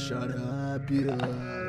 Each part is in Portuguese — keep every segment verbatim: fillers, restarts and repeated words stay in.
Xarábias.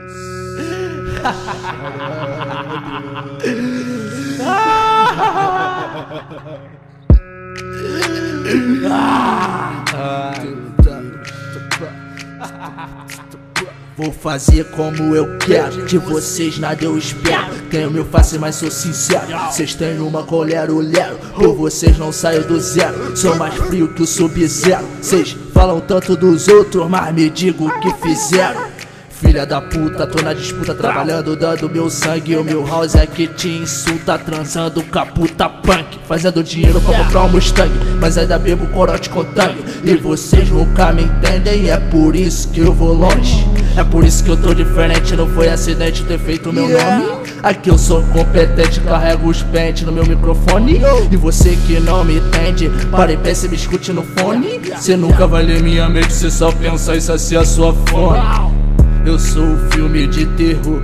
Vou fazer como eu quero, de vocês nada eu espero. Tenho meu face, mas sou sincero. Cês têm uma colher, olhero. Por vocês não saio do zero. Sou mais frio que o Sub-Zero. Cês falam tanto dos outros, mas me digo o que fizeram. Filha da puta, tô na disputa, trabalhando, dando meu sangue. O meu house é que te insulta, transando com a puta punk, fazendo dinheiro pra comprar um Mustang, mas ainda bebo corote com tangue. E vocês nunca me entendem, é por isso que eu vou longe. É por isso que eu tô diferente, não foi acidente ter feito meu nome. Aqui eu sou competente, carrego os pentes no meu microfone. E você que não me entende, para e pense e me escute no fone. Cê nunca vai ler minha mente, cê só pensa em saciar sua fome. Eu sou o filme de terror.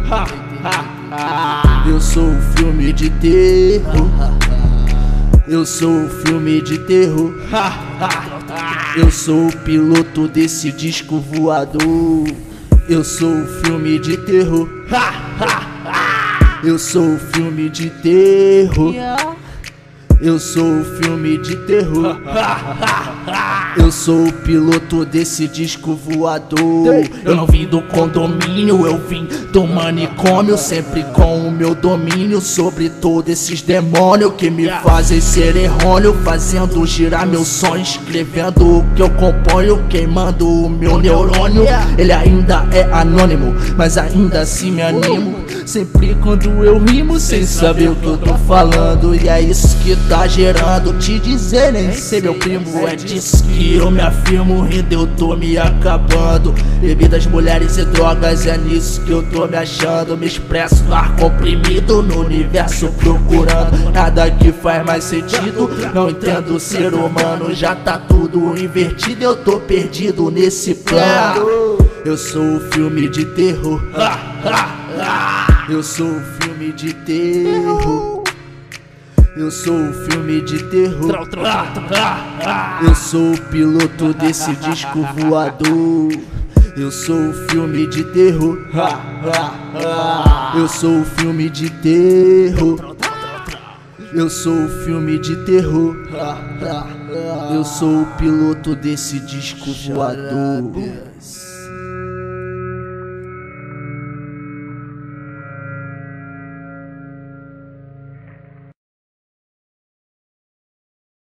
Eu sou o filme de terror. Eu sou o filme de terror. Eu sou o piloto desse disco voador. Eu sou o filme de terror. Eu sou o filme de terror. Eu sou o filme de terror. Eu sou o piloto desse disco voador. Eu não vim do condomínio, eu vim do manicômio, sempre com o meu domínio sobre todos esses demônios que me fazem ser errôneo, fazendo girar meus sonhos, escrevendo o que eu componho, queimando o meu neurônio. Ele ainda é anônimo, mas ainda assim me animo, sempre quando eu rimo, sem saber o que eu tô falando. E é isso que tá gerando, te dizer, nem sei meu primo, é disso que eu me afirmo, rindo eu tô me acabando. Bebidas, mulheres e drogas, é nisso que eu tô me achando. Me expresso no ar comprimido, no universo procurando nada que faz mais sentido. Não entendo o ser humano, já tá tudo invertido, eu tô perdido nesse plano. Eu sou o filme de terror. Eu sou o filme de terror. Eu sou o filme de terror. Eu sou o piloto desse disco voador. Eu sou o filme de terror. Eu sou o filme de terror. Eu sou o filme de terror. Eu sou o piloto desse disco voador.